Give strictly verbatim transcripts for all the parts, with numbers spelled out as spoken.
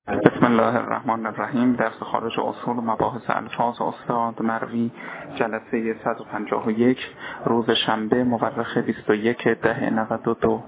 بسم الله الرحمن الرحیم. درس خارج اصول مباحث الفاظ استاد مروی، جلسه صد و پنجاه و یک، روز شنبه مورخ بیست و یک ده نود و دو.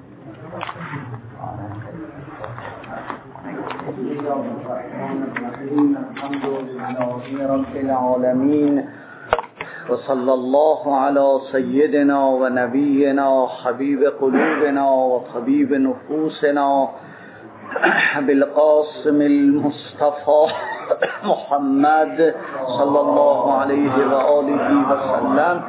الحمد لله رب العالمین و صلی الله علی سیدنا و نبینا حبیب قلوبنا و طبیب نفوسنا بالقاسم المصطفى محمد صلی الله علیه و آله و سلم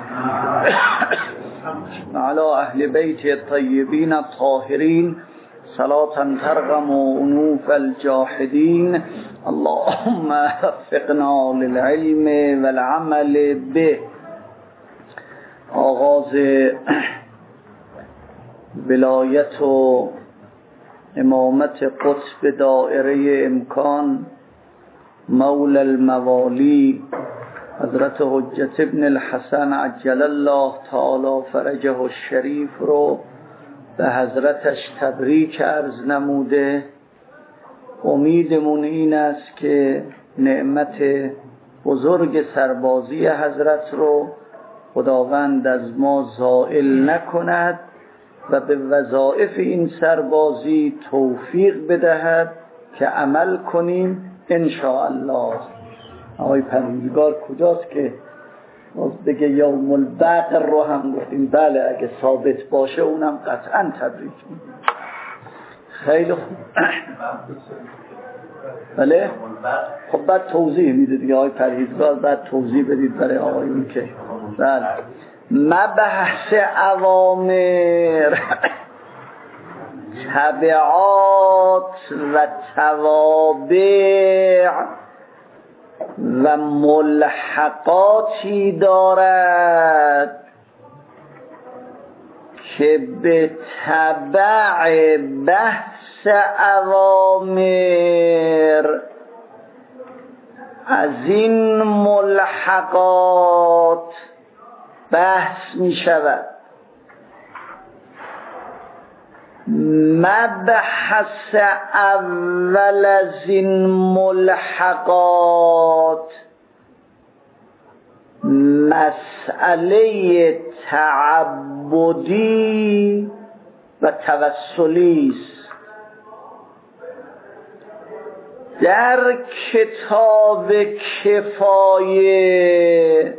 وعلى اهل بیت الطیبین الطاهرین صلاة ترغم انوف الجاحدین. اللهم وفقنا للعلم والعمل به. آغاز ولایت و امامت قطب دائره امکان مولا الموالی حضرت حجت ابن الحسن عجل الله تعالی فرجه الشریف رو به حضرتش تبریک عرض نموده. امیدمون این است که نعمت بزرگ سربازی حضرت رو خداوند از ما زائل نکند و به وظایف این سربازی توفیق بدهد که عمل کنیم ان شاء الله. آقای پروردگار کجاست که باز بگه یوم البقر رو هم گفتیم؟ بله اگه ثابت باشه اونم قطعا تبریک میدیم. خیلی خوب. بله خب بعد توضیح میده دیگه آقای پروردگار، بعد توضیح بدید برای آقایون که بله. مبحث اوامر تبعات و توابع و ملحقاتی دارد که به تبع بحث اوامر از این ملحقات بحث می شود. مبحث اول از این ملحقات مسئله تعبدی و توسلی است. در کتاب کفایه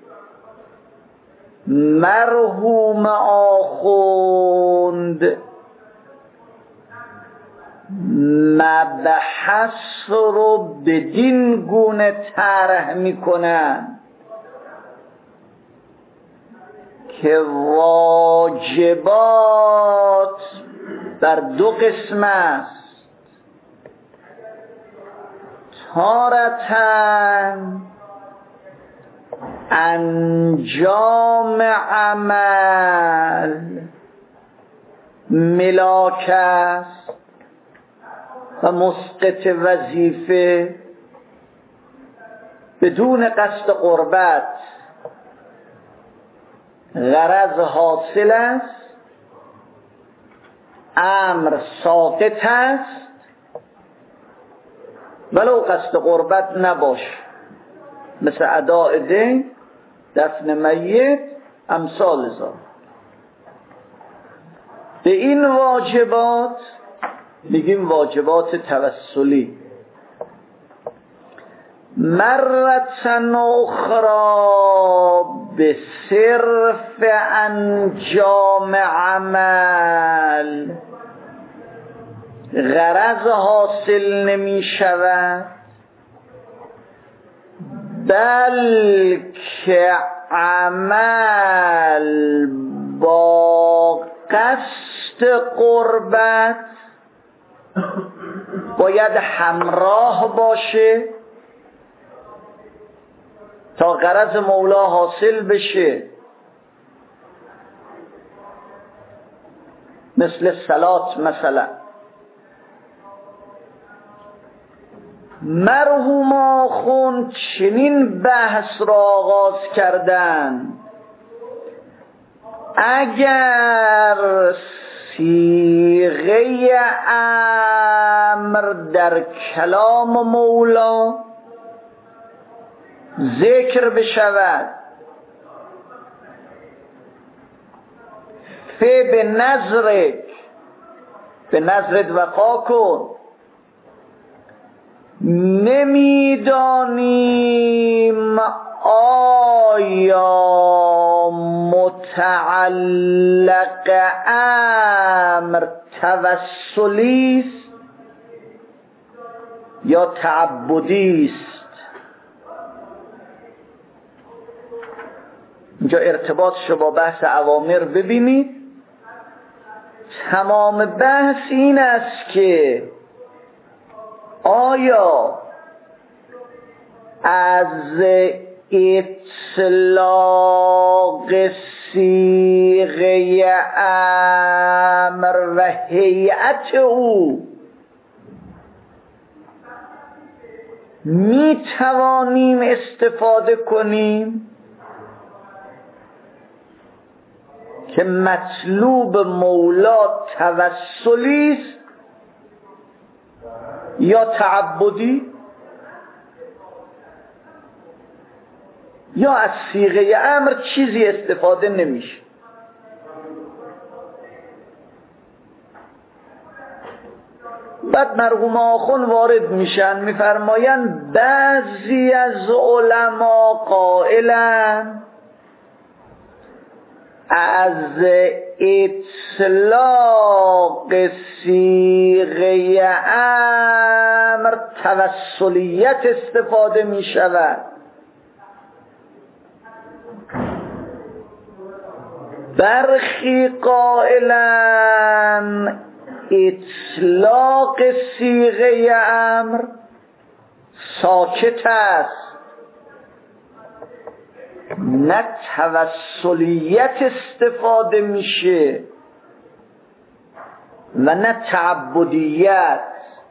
مرحوم آخوند مبحث رو بدین گونه طرح میکنن که واجبات بر دو قسم است. تارةً انجام عمل ملاک است و مسقط وظیفه بدون قصد قربت غرض حاصل است، امر ساقط است ولو قصد قربت نباشه، مثل اداء دین، دفن میت، امثال ذلک. به این واجبات میگیم واجبات توسلی. مرة اخرى به صرف انجام عمل غرض حاصل نمی شود، بلکه عمل با قصد قربت باید همراه باشه تا غرض مولا حاصل بشه. مثل صلات مثلا. مرحوم آخوند چنین بحث را آغاز کردند: اگر صیغه امر در کلام مولا ذکر بشود، ف به نظرک، به نظرت وفا کن، نمیدانیم آیا متعلق امر توسلی است یا تعبدی است. اینجا ارتباطش رو با بحث اوامر ببینید. تمام بحث این است که آیا از اطلاق صیغه امر و هیئت او می توانیم استفاده کنیم که مطلوب مولا توسلی است یا تعبدی، یا از صیغه امر چیزی استفاده نمیشه. بعد مرحوم آخوند وارد میشن، میفرمایند بعضی از علما قائلن از اطلاق صیغه امر توسلیت استفاده می شود. برخی قائلن اطلاق صیغه امر ساکت است، نه توسلیت استفاده میشه و نه تعبدیت.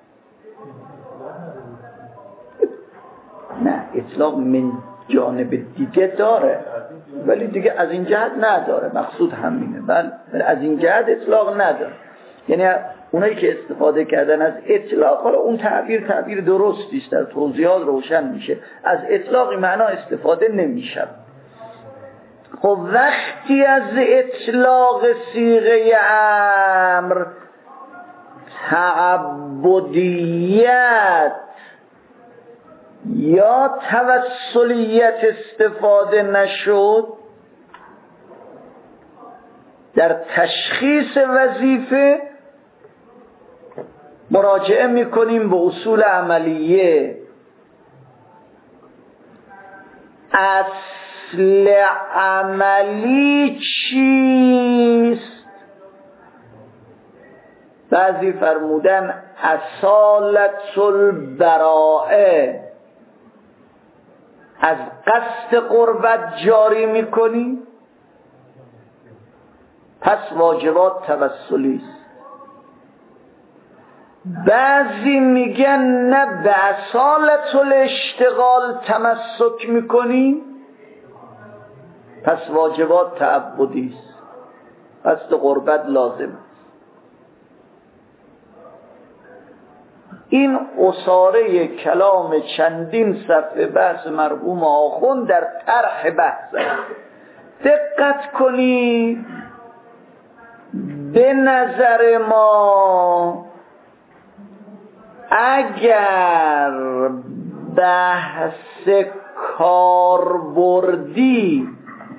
نه، اطلاق من جانب دیگه داره ولی دیگه از این جهت نداره، مقصود همینه. بله از این جهت اطلاق نداره، یعنی اونایی که استفاده کردن از اطلاق، حالا اون تعبیر تعبیر درستی است، در توضیحات روشن میشه، از اطلاقی معنا استفاده نمیشه. خب وقتی از اطلاق صیغه امر تعبدیت یا توسلیت استفاده نشد، در تشخیص وظیفه مراجعه میکنیم به اصول عملیه. اصل عملی چیست؟ بعضی فرمودن اصالت البراءه، از قصد قربت جاری میکنی پس واجبات توسلی است. بعضی میگن نه به اصالت الاشتغال تمسک میکنی پس واجبات تعبدی است، قصد قربت لازم است. این اصاره کلام چندین صفحه بحث مرحوم آخوند در طرح بحث است. دقت کنید، به نظر ما اگر بحث کاربردی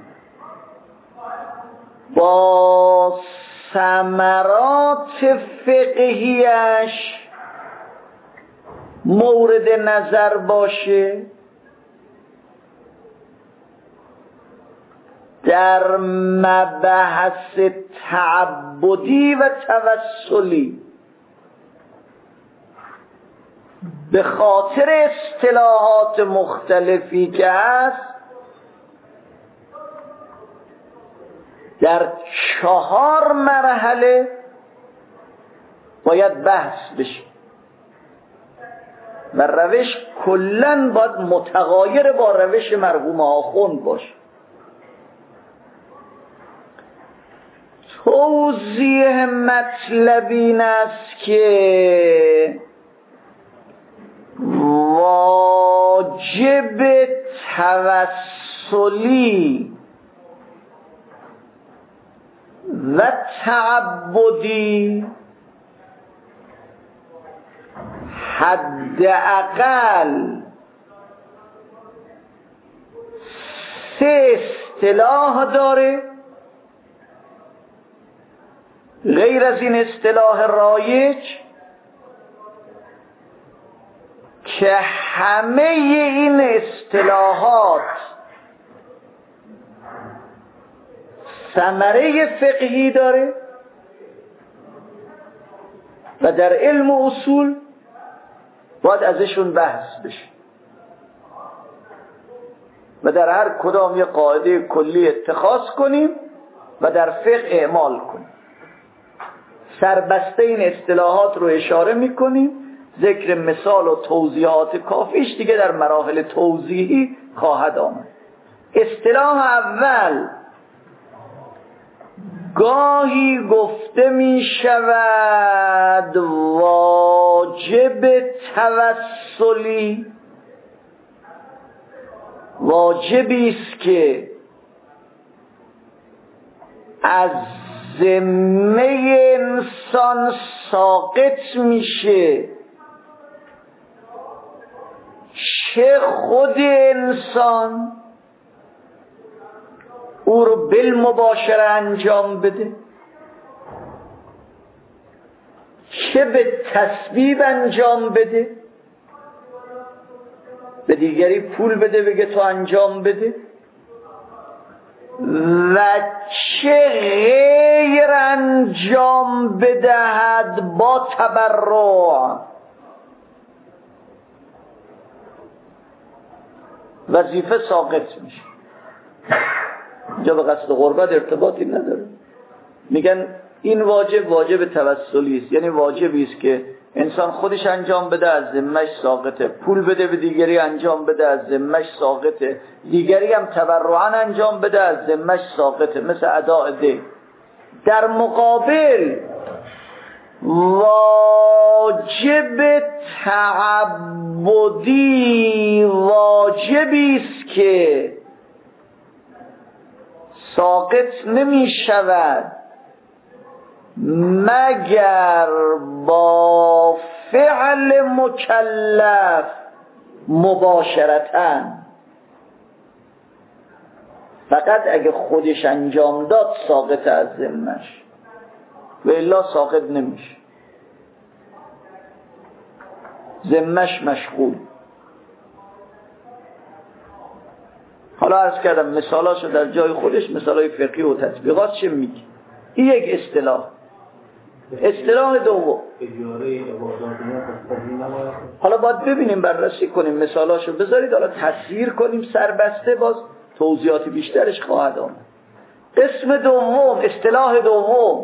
با ثمرات فقهیش مورد نظر باشه، در مبحث تعبدی و توسلی به خاطر اصطلاحات مختلفی که هست در چهار مرحله باید بحث بشه و روش کلن باید متغایر با روش مرحوم آخوند باشه. توضیح مطلب این است که واجب توسلی و تعبدی حداقل سه اصطلاح داره، غیر از این اصطلاح رایج که همه این اصطلاحات ثمره فقهی داره و در علم و اصول باید ازشون بحث بشه و در هر کدام یه قاعده کلی اتخاذ کنیم و در فقه اعمال کنیم. سربسته این اصطلاحات رو اشاره میکنیم، ذکر مثال و توضیحات کافیش دیگه در مراحل توضیحی خواهد آمد. اصطلاح اول، گاهی گفته می شود واجب توسلی، واجبی است که از ذمه انسان ساقط میشه، چه خود انسان او رو بالمباشره انجام بده، چه به تسبیب انجام بده، به دیگری پول بده بگه تو انجام بده، و چه غیر انجام بدهد با تبرع. وظیفه ساقط میشه. اینجا به قصد غربت ارتباطی نداره. میگن این واجب واجب توسلی است، یعنی واجبی است که انسان خودش انجام بده، از ذمه‌اش ساقطه. پول بده به دیگری انجام بده، از ذمه‌اش ساقطه. دیگری هم تبرعاً انجام بده، از ذمه‌اش ساقطه، مثل اداء ده. در مقابل واجب تعبدی واجبی است که ساقط نمی شود مگر با فعل مکلف مباشرتاً. فقط اگه خودش انجام داد ساقط از ذمه‌اش، و الا ساقط نمیشه، ذمه‌اش مشغول. حالا عرض کردم مثالاشو در جای خودش، مثالای فقهی و تطبیقات چه میگه. این یک اصطلاح. اصطلاح دوم، حالا باید ببینیم، بررسی کنیم مثالاشو، بذارید حالا تصویر کنیم سربسته، باز توضیحات بیشترش خواهد آمد. قسم دوم، اصطلاح دوم،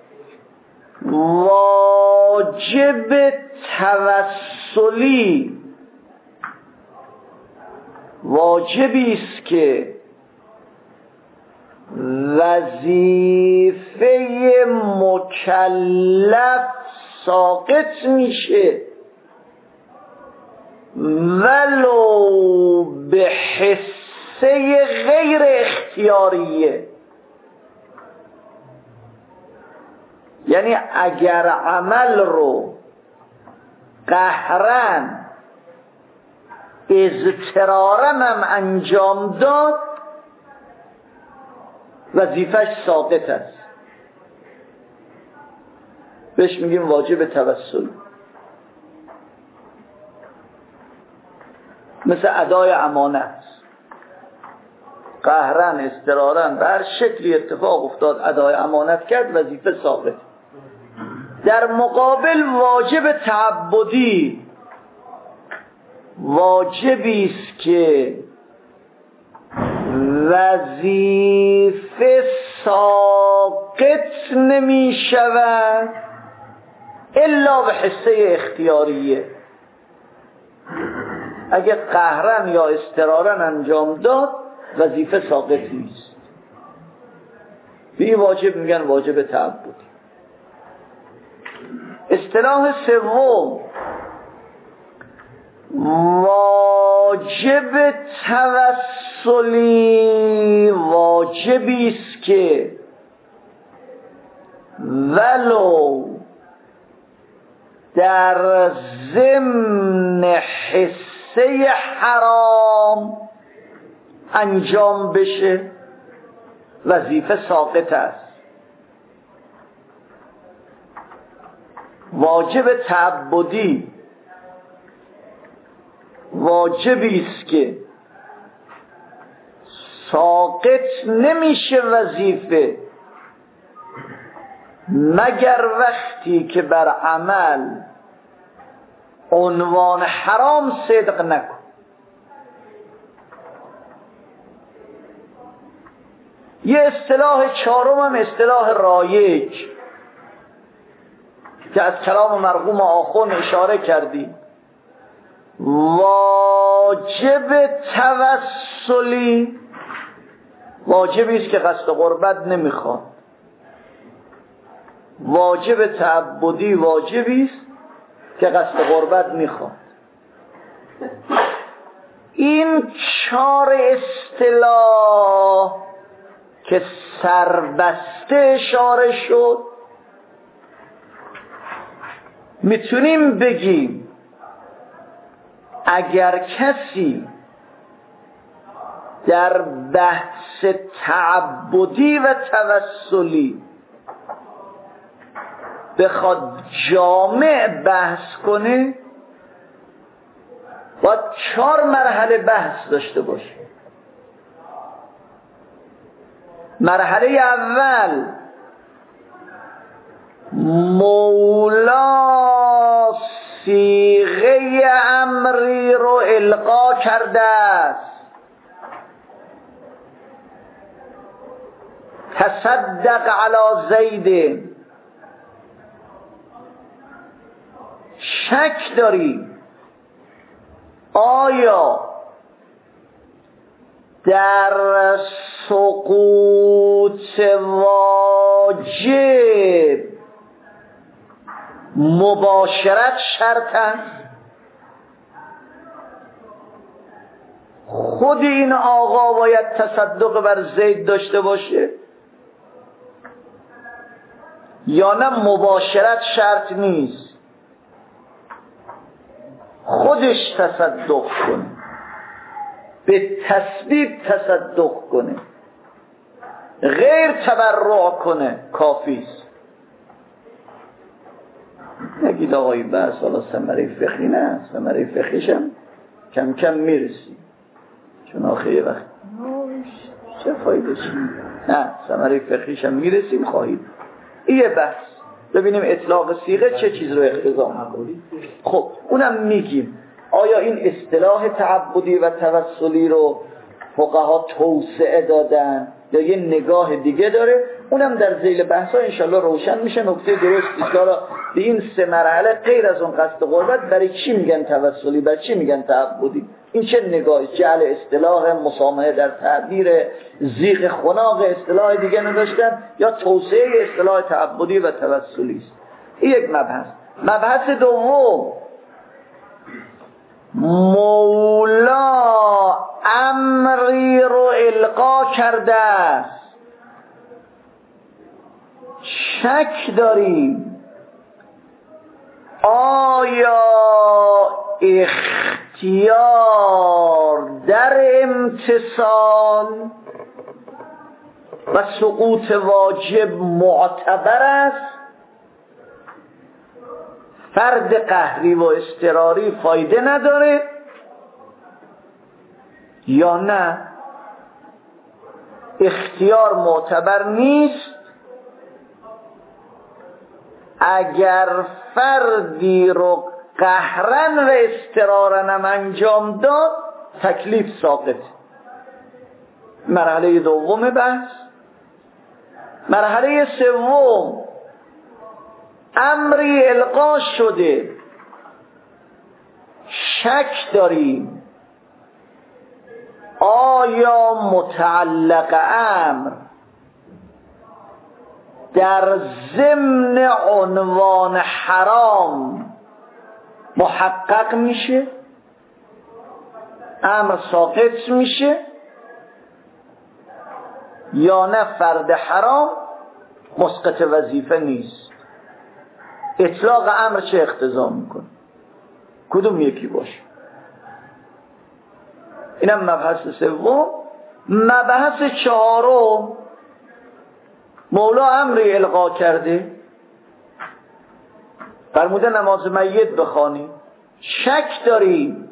واجب توسلی واجبی است که وظیفه مکلف ساقط میشه ولو به حصه غیر اختیاریه. یعنی اگر عمل رو قهرن اضطرارن هم انجام داد، وظیفش ساقط است، بهش میگیم واجب توسل. مثل ادای امانت، قهرن اضطرارن به هر شکلی اتفاق افتاد ادای امانت کرد، وظیفه ساقط. در مقابل واجب تعبدی واجبی است که وظیفه ساقط نمی شود الا به حصه اختیاریه. اگه قهرن یا اضطرارن انجام داد، وظیفه ساقط نیست. به واجب میگن واجب تعبدی. اصطلاح سوم واجب توسلی واجبی است که ولو در ضمن حصه حرام انجام بشه وظیفه ساقط است. واجب تعبدی واجبی است که ساقط نمیشه وظیفه مگر وقتی که بر عمل عنوان حرام صدق نکن. یه اصطلاح چهارم هم اصطلاح رایج که از کلام مرحوم آخوند اشاره کردی، واجب توسلی واجبی است که قصد قربت نمیخواد. واجب تعبدی واجبی است که قصد قربت میخواد. این چهار اصطلاح که سربسته اشاره شد میتونیم بگیم اگر کسی در بحث تعبدی و توسلی بخواد جامع بحث کنه باید چهار مرحله بحث داشته باشه. مرحله اول مولا صیغه امری رو القا کرده است، تصدق علی زید. شک داری آیا در سقوط واجب مباشرت شرط است؟ خود این آقا باید تصدق بر زید داشته باشه یا نه مباشرت شرط نیست، خودش تصدق کنه، به تسبیب تصدق کنه، غیر تبرع کنه، کافی است. نگید آقای بحث حالا ثمره فقهی نه، ثمره فقهیش هم کم کم میرسی، چون آخه یه وقت چه فایده چی؟ نه ثمره فقهیش هم میرسیم خواهید. این یه بحث، ببینیم اطلاق صیغه چه چیز رو اقتضا می‌کنه. خب اونم میگیم آیا این اصطلاح تعبدی و توسلی رو فقها توسعه دادن یا یه نگاه دیگه داره؟ اونم در ذیل بحثا انشالله روشن میشه. نکته درست ایستاره به این سه مرحله غیر از اون قصد قربت برای چی میگن توسلی، برای چی میگن تعبدی، این چه نگاهی؟ جعل اصطلاح مسامحه در تعبیر، زیغ خناق اصطلاح دیگه نداشتن یا توسعه اصطلاح تعبدی و توسلی است. این یک مبحث. مبحث دوم مولا امری رو القا کرده است، شک داریم آیا اختیار در امتثال و سقوط واجب معتبر است؟ فرد قهری و اضطراری فایده نداره یا نه اختیار معتبر نیست؟ اگر فردی رو قهرن و اضطرارن هم انجام داد تکلیف ساقط. مرحله دوم بحث. مرحله سوم امری القا شده، شک داریم آیا متعلق امر در ضمن عنوان حرام محقق میشه، امر ساقط میشه، یا نه فرد حرام مسقط وظیفه نیست. اطلاق امر چه اقتضا میکنه؟ کدوم یکی باشه؟ اینم مبحث سوم. مبحث چهارم، مولا امری القا کرده، فرموده نماز میت بخوانی. شک داری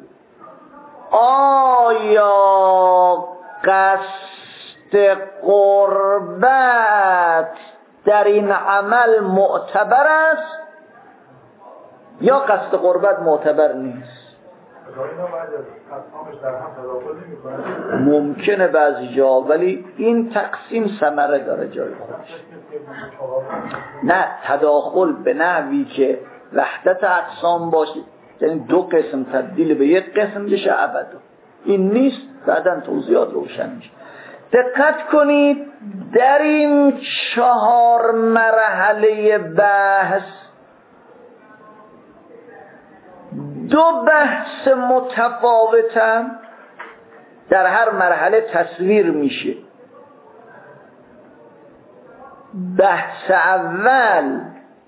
آیا قصد قربت در این عمل معتبر است یا قصد قربت معتبر نیست؟ ممکنه بعضی جا، ولی این تقسیم ثمره داره جای خودش. نه تداخل به نحوی که وحدت اقسام باشه، یعنی دو قسم تبدیل به یک قسم بشه ابدا، این نیست. بعداً توضیحات روشن میشه. دقت کنید در این چهار مرحله بحث دو بحث متفاوتن در هر مرحله تصویر میشه. بحث اول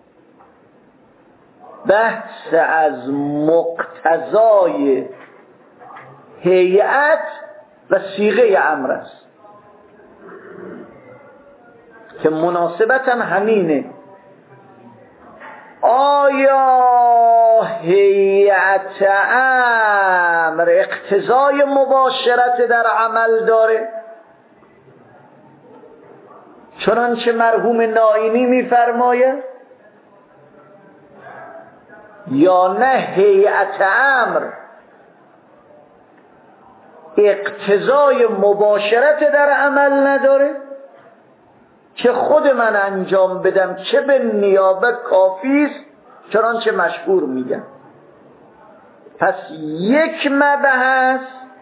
بحث از مقتضای هیئت و صیغه امر است که مناسبتاً همینه. آیا هیئت امر اقتضای مباشرت در عمل داره؟ چنانچه مرحوم نائینی می‌فرماید، یا نه هیئت امر اقتضای مباشرت در عمل نداره که خود من انجام بدم چه به نیابه کافی است، چنانچه مشهور میگن. پس یک مبحث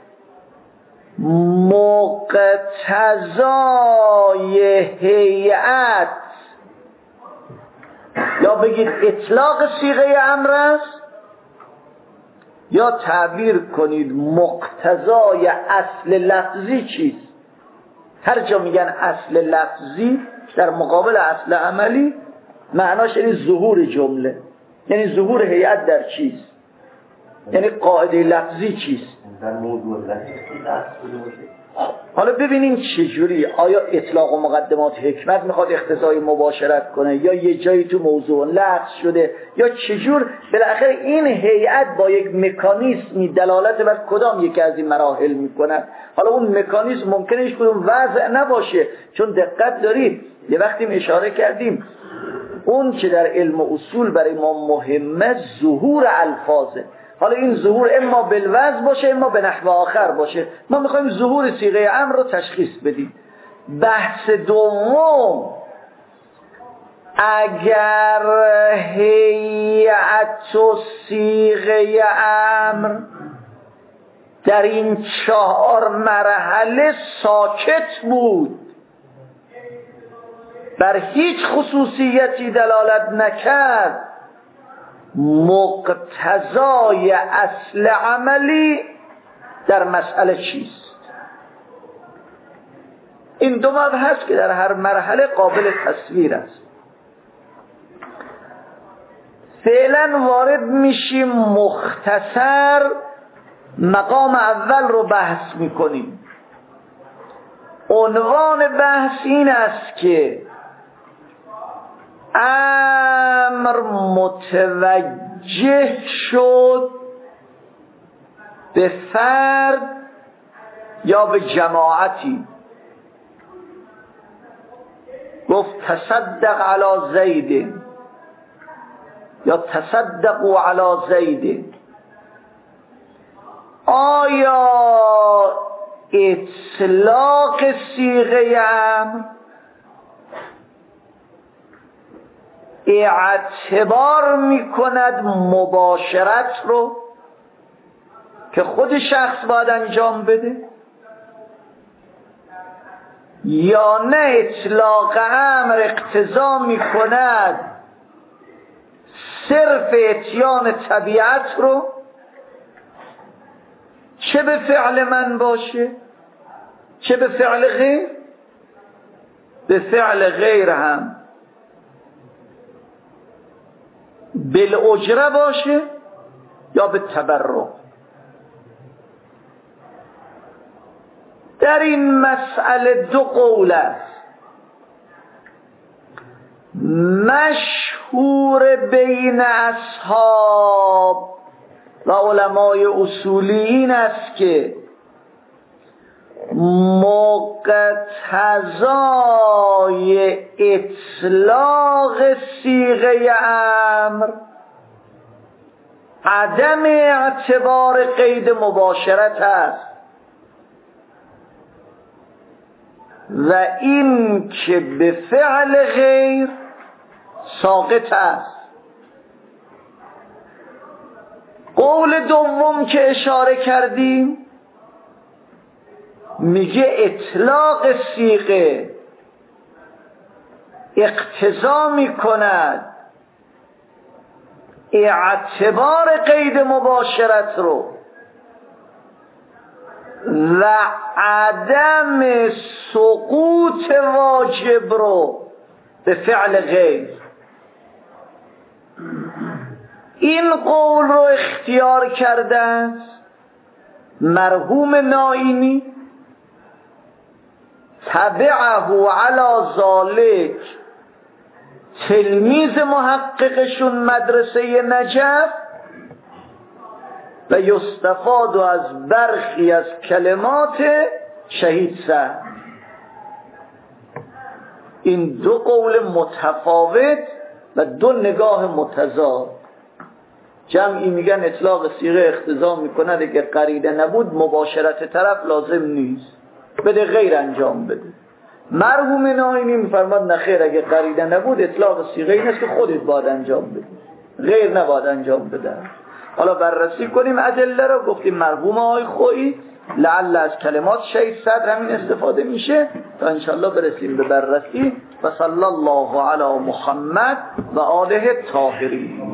مقتضای هیئت یا بگید اطلاق صیغه امر است، یا تعبیر کنید مقتضای اصل لفظی چیست. هر جا میگن اصل لفظی در مقابل اصل عملی، معناش یعنی ظهور جمله، یعنی ظهور هیئت در چیست، یعنی قاعده لفظی چیست. در موضوع لفظی حالا ببینیم چجوری، آیا اطلاق و مقدمات حکمت میخواد اقتضای مباشرت کنه، یا یه جایی تو موضوع لفظ شده، یا چجور بالاخره این هیئت با یک مکانیزمی دلالت بر کدام یکی از این مراحل میکنه. حالا اون مکانیزم ممکنه هیچ کدوم وضع نباشه، چون دقت دارید یه وقتی اشاره کردیم اون که در علم اصول برای ما مهمه ظهور الفاظه. حالا این ظهور اما بالوضع باشه اما به نحو آخر باشه. ما میخوایم ظهور صیغه امر رو تشخیص بدیم. بحث دوم، اگر هیئت و صیغه امر در این چهار مرحله ساکت بود، بر هیچ خصوصیتی دلالت نکرد، مقتضای اصل عملی در مسئله چیست؟ این دو مبحث که در هر مرحله قابل تصویر است. فعلا وارد میشیم مختصر مقام اول رو بحث میکنیم. عنوان بحث این است که امر متوجه شد به فرد یا به جماعتی، گفت تصدق علی زید یا تصدقوا علی زید. آیا اطلاق صیغه امر اعتبار میکند مباشرت رو که خود شخص باید انجام بده، یا نه اطلاق امر اقتضا می کند صرف اتیان طبیعت رو، چه به فعل من باشه چه به فعل غیر، به فعل غیر هم بالاجره باشه یا به تبرع. در این مسئله دو قول است. مشهور بین اصحاب و علمای اصولی این است که مقتضای اطلاق صیغه امر عدم اعتبار قید مباشرت است و این که به فعل غیر ساقط است. قول دوم که اشاره کردیم میگه اطلاق صیغه اقتضا میکند اعتبار قید مباشرت رو و عدم سقوط واجب رو به فعل غیر. این قول رو اختیار کردن مرحوم نائینی، تبعه علی ذالک تلمیذ محققشون مدرسه نجف و یستفاد از برخی از کلمات شهید سعد. این دو قول متفاوت و دو نگاه متضاد. جمعی میگن اطلاق صیغه اقتضا میکند اگه قرینه نبود مباشرت طرف لازم نیست، بده غیر انجام بده. مرحوم نائینی میفرماد نخیر، اگه قرینه نبود اطلاق صیغه این است که خودت باید انجام بده، غیر نباید انجام بده. حالا بررسی کنیم ادله رو. گفتیم مرحوم آقای خویی لعل از کلمات شهید صدر همین استفاده میشه تا انشالله برسیم به بررسی. و صلی الله علی محمد و آله طاهرین.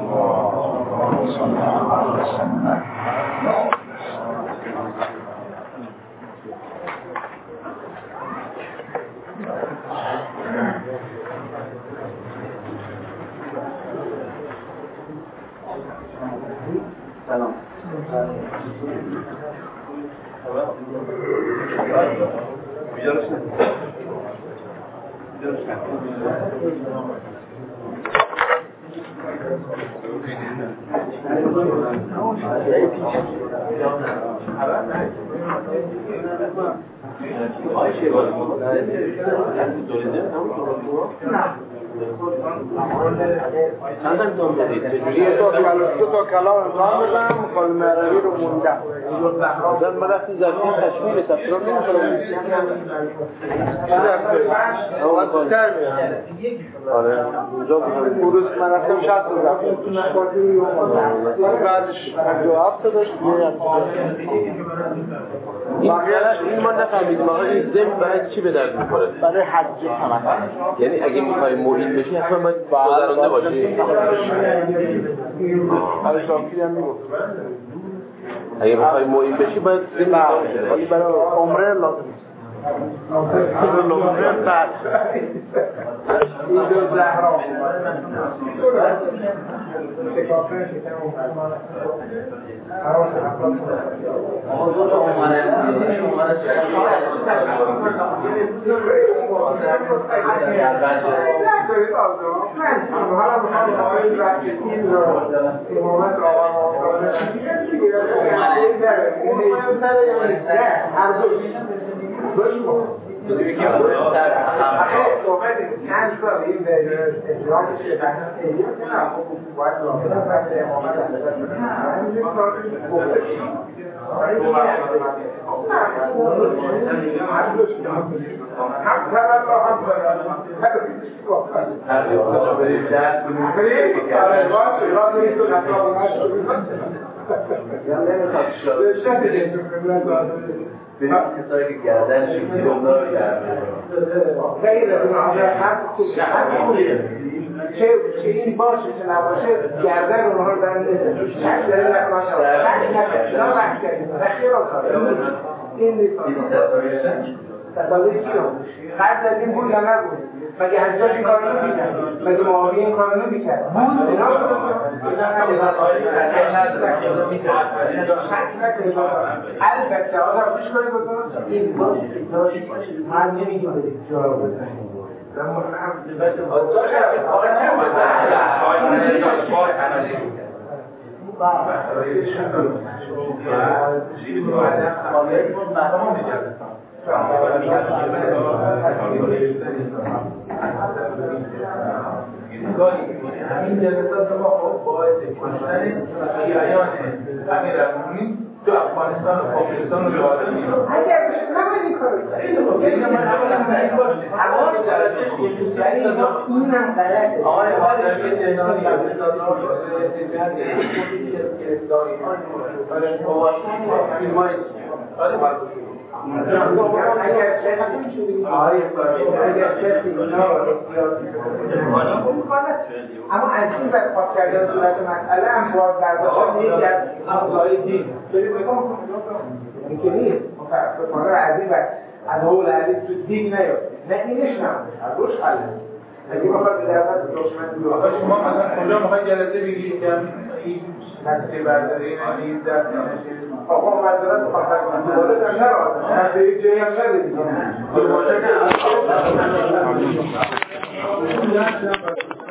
سلام. چندم دون بدید؟ دو تا کلام امتحان بزنم مکالمه مروی رو موندم. زن من رفتیم زمین تشمیل سفران نمی کنم. چه درسته؟ آره اونجا بودم. اون روز من رفتم شهست رو رفتم. بعدش دو هفته داشت. این ما نفهمیدیم آقا این زم برای چی به درد میخوره؟ برای حج تمتع. یعنی اگه میخوای معین بشی حتما باید گذرانده باشی. برای شاکری هم میگفت اگه میخوای معین بشی باید زم باشی. برای عمره لازم عمره بعد این دو زهرا شکافه شکم اومد حواس افراد موضوع عمره عمره دوی که باید در همه صحبت چند تا این به اجرام چه بحث ایه نه خب باید لازم است امامت هم یا نمیخواد به کسایی که گردن شکلی رو دار کرده غیر از چه چه این باشه چه نباشه گردن اونها رو دارن شکل داره نکنه شکل نکنه نه وقت کردیم خیلی را این نیست تصاویر چی رو؟ قرد از این بود یا نبود؟ مگه حجاج این کارو نمی‌کرد؟ مگه معاویه این کارو نمی‌کرد؟ بود؟ اینا البته آدم پیش کنید بکنم این باز من نمی‌گم بدید جا رو بزنید همین جلسات ما خب باعث کشتن شیعیان امیرالمومنین تو افغانستان و پاکستان و جهاد ایران اگر نباید این کارو کنید یعنی من اولا باید باشه اما جلسه خصوصی اینم غلطه آقای حاضر که تهرانی اقتصادها گرفتاری ها فیلم های اگر چه آره اگر چه اما از این بعد پاک کردن صورت مسئله هم باز برداشت یکی از ابزارهای دین بریم بگم اینکه نیست متاسفانه از این بعد از حول علی تو دین نیاد نه اینش نمونه از روش حله اگه بخواد به درفت دشمن دو آقا شما مثلا کجا میخواید جلسه بگیرید که این نتیجه برداری این دست نشید آقا معذرت خواهد کنم دوباره در نرازم من به یک جایی هم نده دیگه